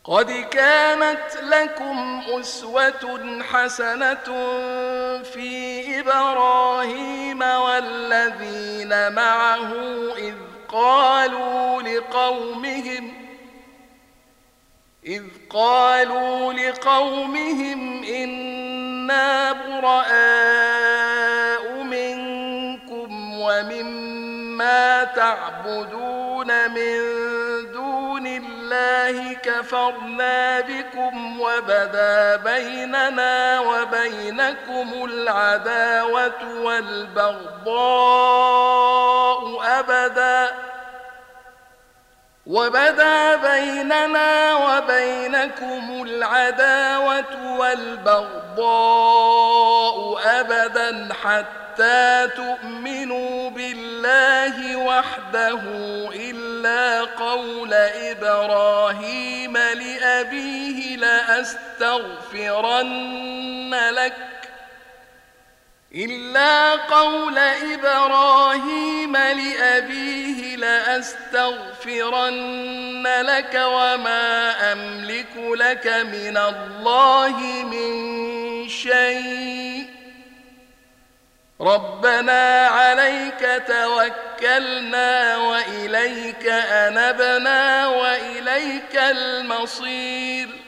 قد كانت لكم أسوة حسنة في إبراهيم والذين معه إذ قالوا لقومهم إنا براء منكم ومما تعبدون من دون الله كفرنا بكم وبدا بيننا وبينكم العداوة والبغضاء أبدا حتى تؤمنوا بالله وحده إلا قول إبراهيم لأبيه لأستغفرن لك وما أملك لك من الله من شيء ربنا عليك توكلنا وإليك أنبنا وإليك المصير